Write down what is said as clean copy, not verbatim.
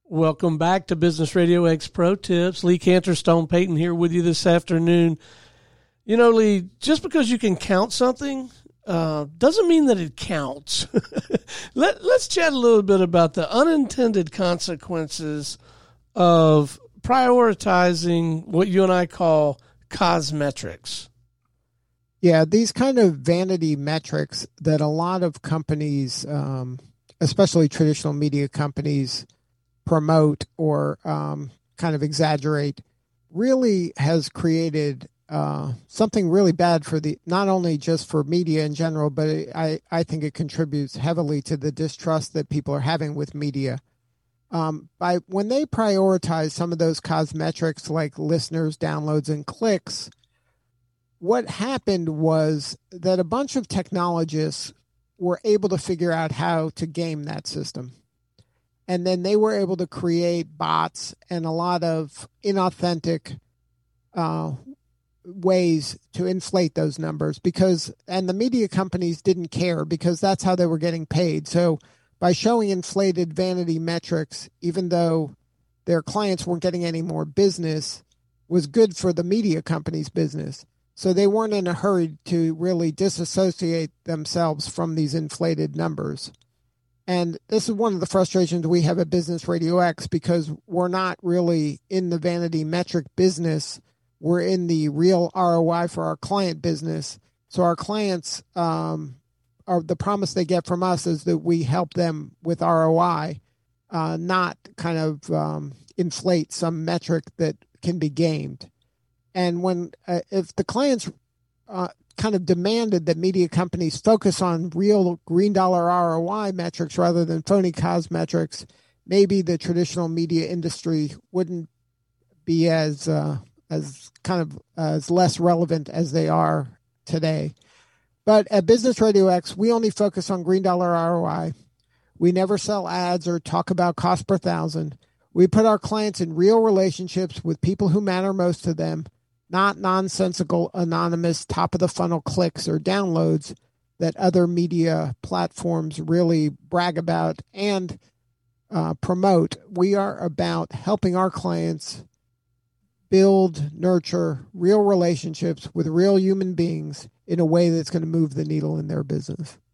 Welcome back to Business Radio X Pro Tips. Lee Canterstone Payton here with you this afternoon. You know, Lee, just because you can count something doesn't mean that it counts. Let's chat a little bit about the unintended consequences of prioritizing what you and I call cosmetrics. Yeah, these kind of vanity metrics that a lot of companies, especially traditional media companies, promote or kind of exaggerate, really has created something really bad for not only just for media in general, but I think it contributes heavily to the distrust that people are having with media. When they prioritize some of those cosmetrics like listeners, downloads, and clicks, what happened was that a bunch of technologists were able to figure out how to game that system. And then they were able to create bots and a lot of inauthentic ways to inflate those numbers and the media companies didn't care because that's how they were getting paid. So by showing inflated vanity metrics, even though their clients weren't getting any more business, was good for the media company's business. So they weren't in a hurry to really disassociate themselves from these inflated numbers. And this is one of the frustrations we have at Business Radio X because we're not really in the vanity metric business. We're in the real ROI for our client business. So our clients, the promise they get from us is that we help them with ROI, not kind of inflate some metric that can be gamed. And if the clients kind of demanded that media companies focus on real green dollar ROI metrics rather than phony cosmetrics, maybe the traditional media industry wouldn't be as less relevant as they are today. But at Business Radio X, we only focus on green dollar ROI. We never sell ads or talk about cost per thousand. We put our clients in real relationships with people who matter most to them, not nonsensical, anonymous, top-of-the-funnel clicks or downloads that other media platforms really brag about and promote. We are about helping our clients build, nurture real relationships with real human beings in a way that's going to move the needle in their business.